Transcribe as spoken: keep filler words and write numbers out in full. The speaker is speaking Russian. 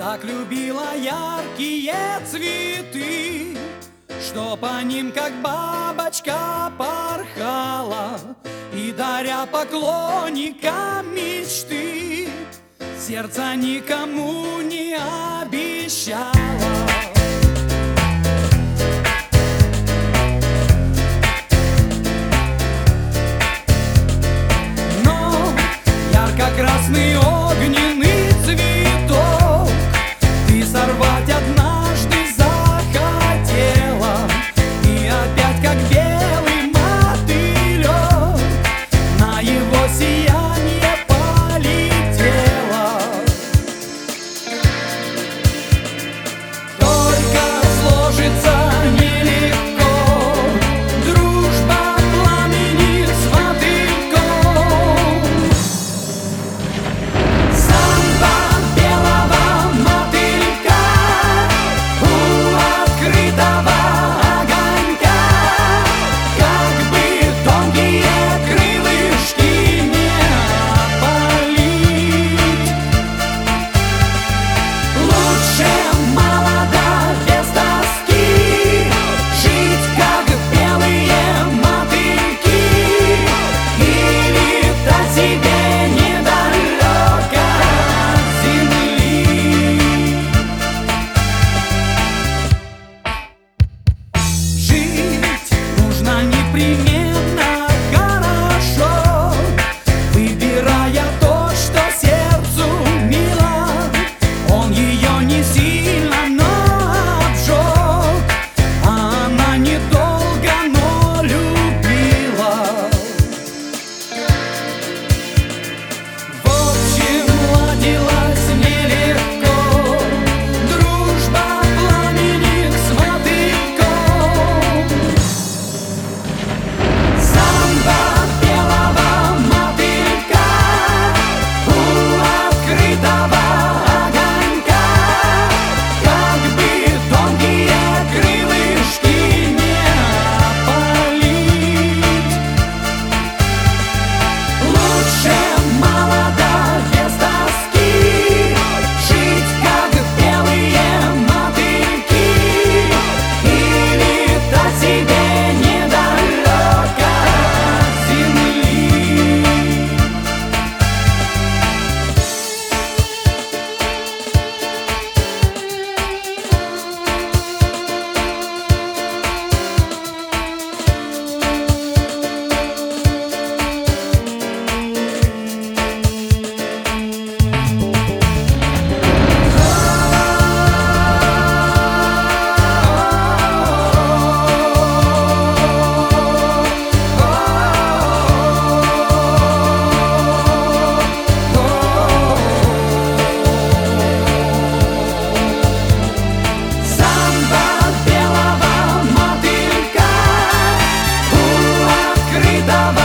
Так любила яркие цветы, что по ним, как бабочка, порхала, и, даря поклонникам мечты, сердце никому не обещала. Но ярко-красный огненный цветок ты сорвать однажды захотела, и опять, как белый мотылек, на его сияние полетела. Только сложится нелегко дружба пламени с мотыльком. Самба белого мотылька у открытого огонька, как бы тонкие крылышки не опалить. Лучше молодо без тоски жить, как белые мотыльки, и летать себе недалеко от земли. Жить нужно непременно хорошо, выбирая то, что сердцу мило. Он ее не сильно, но обжег, а она недолго, но любила. В общем, ладилась нелегко дружба пламени с мотыльком. Самба белого мотылька у открытого огонька, как бы тонкие крылышки не опалить. Лучше молодо без тоски жить, как белые мотыльки, и летать себе недалеко от земли. Самба белого мотылька у открытого